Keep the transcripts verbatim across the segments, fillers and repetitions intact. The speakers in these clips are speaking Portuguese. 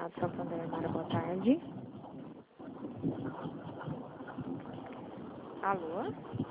Estado de Santander, Mara, boa tarde. Alô?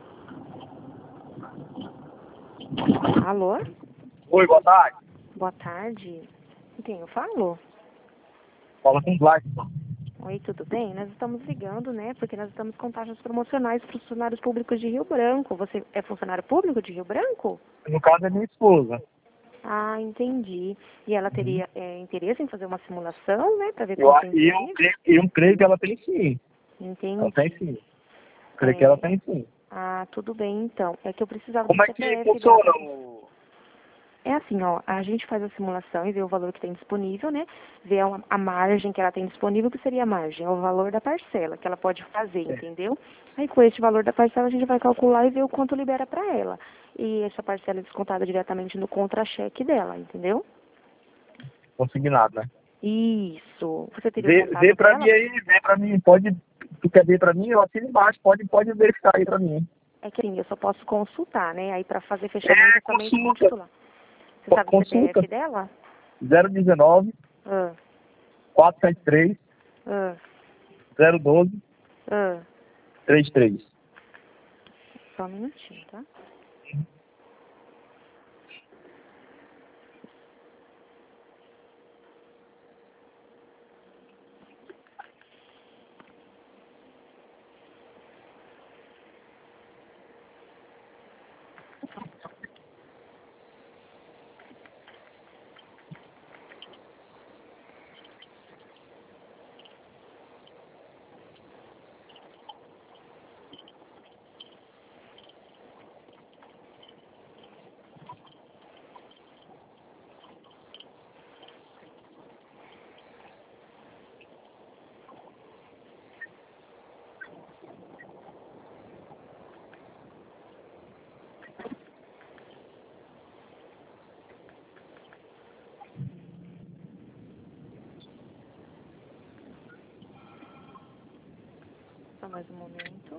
Alô? Oi, boa tarde. Boa tarde. Com quem eu falo? Fala com o Gladson. Oi, tudo bem? Nós estamos ligando, né? Porque nós estamos com taxas promocionais para os funcionários públicos de Rio Branco. Você é funcionário público de Rio Branco? No caso é minha esposa. Ah, entendi. E ela teria é, interesse em fazer uma simulação, né? Para ver Eu, qual tem eu, disponível? eu, eu creio que ela tem sim. Entendi. Ela tem sim. Creio É, que ela tem sim. Ah, tudo bem, então. É que eu precisava Como do é que C P F funciona dela. o... É assim, ó, a gente faz a simulação e vê o valor que tem disponível, né? Vê a, a margem que ela tem disponível, que seria a margem, é o valor da parcela que ela pode fazer, entendeu? Aí com esse valor da parcela a gente vai calcular e ver o quanto libera para ela. E essa parcela é descontada diretamente no contra-cheque dela, entendeu? Consignado, né? Isso. Você teria o Vê, contato vê pra dela? mim aí, vê pra mim. Pode... Tu quer ver pra mim? Eu assino embaixo. Pode, pode verificar aí pra mim. É que assim, eu só posso consultar, né? Aí para fazer fechamento É, é somente com o consulta. titular. Você sabe o Consulta. C P F dela? zero um nove, Ah, quatro sete três, ah, zero um dois, ah. três três. Só um minutinho, tá? Só mais um momento.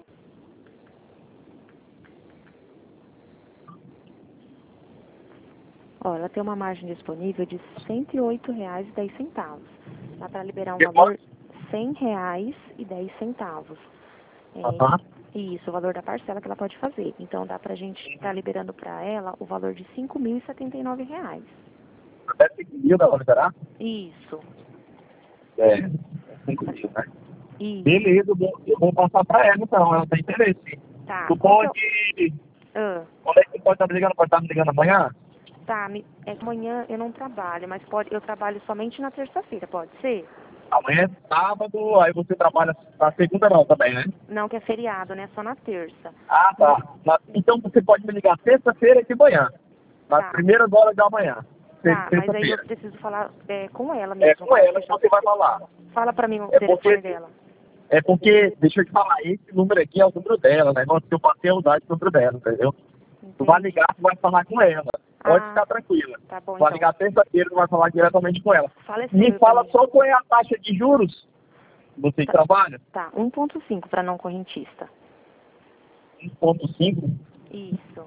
Ó, ela tem uma margem disponível de cento e oito reais e dez centavos. Dá para liberar um Eu posso? valor cem reais e dez centavos. Aham. É, isso, o valor da parcela que ela pode fazer. Então dá pra gente estar liberando para ela o valor de cinco mil e setenta e nove reais. Até cinco mil dá pra liberar? Isso, É. cinco mil, né? isso. Beleza, eu vou, eu vou passar pra ela então, ela tem interesse. Tá. Tu Qual que é pode. o... Ah, Quando é que tu pode estar me ligando? Pode estar me ligando amanhã? tá, me... é que amanhã eu não trabalho, mas pode, eu trabalho somente na terça-feira, pode ser? Amanhã é sábado, aí você trabalha na segunda não também, né? Não, que é feriado, né? Só na terça. Ah, tá. Na- então você pode me ligar terça-feira e de manhã. Nas Tá. primeiras horas da manhã. Ter- Tá, mas aí eu Terça-feira. preciso falar é, com ela É mesmo. com Pode ela que fechar. você vai falar. Fala pra mim o É telefone porque, dela. é porque, deixa eu te falar, esse número aqui é o número dela, né? Negócio que eu passei a usar esse número dela, entendeu? Tu vai Entendi. ligar, tu vai falar com ela. Pode Ah, ficar tranquila. tá bom Tu vai então. ligar terça-feira, tu vai falar diretamente com ela. Fala esse Me número pra fala mim. só qual é a taxa de juros que você Tá, trabalha. tá, um ponto cinco pra não correntista. um ponto cinco. Isso.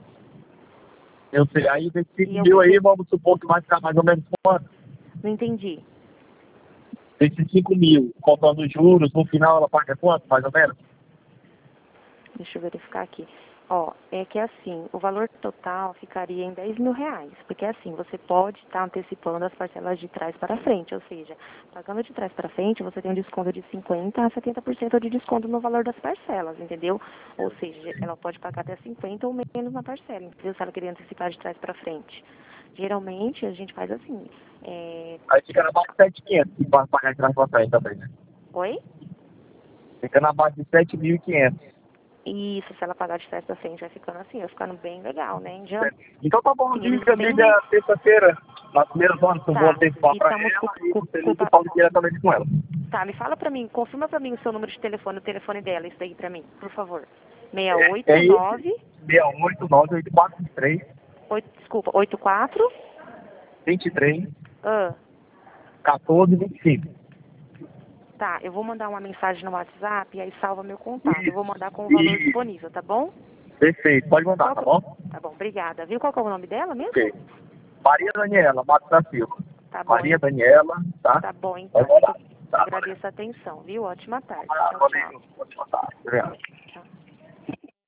Eu sei, aí desses E cinco eu mil aí, preciso... vamos supor que vai ficar mais ou menos quanto? Não entendi. Desses cinco mil, contando os juros, no final ela paga quanto, mais ou menos? Deixa eu verificar aqui. Ó, é que assim, o valor total ficaria em dez mil reais. Porque assim, você pode estar antecipando as parcelas de trás para frente. Ou seja, pagando de trás para frente, você tem um desconto de cinquenta a setenta por cento de desconto no valor das parcelas, entendeu? Ou seja, ela pode pagar até cinquenta ou menos na parcela, entendeu? Se ela querer antecipar de trás para frente. Geralmente, a gente faz assim. É... Aí fica na base de sete mil e quinhentos, que vai pagar de trás pra frente também, né? Oi? Fica na base de sete mil e quinhentos. Isso, se ela pagar de trás para frente, vai ficando assim, vai ficando bem legal, né? Já, Então tá bom, sim, eles liga, têm liga terça-feira, nas primeiras horas que eu vou Tá, antecipar e pra estamos ela, com, e com, você com liga e pa- fala diretamente com ela. Tá, me fala pra mim, confirma pra mim o seu número de telefone, o telefone dela, isso daí pra mim, por favor. É, oito é oito esse, seis oito nove oito quatro três, oito, desculpa, oito quatro vinte e três, Ah, quatorze, vinte e cinco. tá, eu vou mandar uma mensagem no WhatsApp e aí salva meu contato. Eu vou mandar com o valor Isso, disponível, tá bom? perfeito, pode mandar, Qual tá que- bom? Tá bom, obrigada. Viu qual que é o nome dela mesmo? Ok. Maria Daniela, Mato da Silva. Tá bom. Maria Daniela, tá? Tá bom, então. Pode mandar. Tá, Agradeço a atenção, viu? Ótima tarde. Ah, Tchau, valeu. tchau. Ótima tarde. Obrigado. Tchau.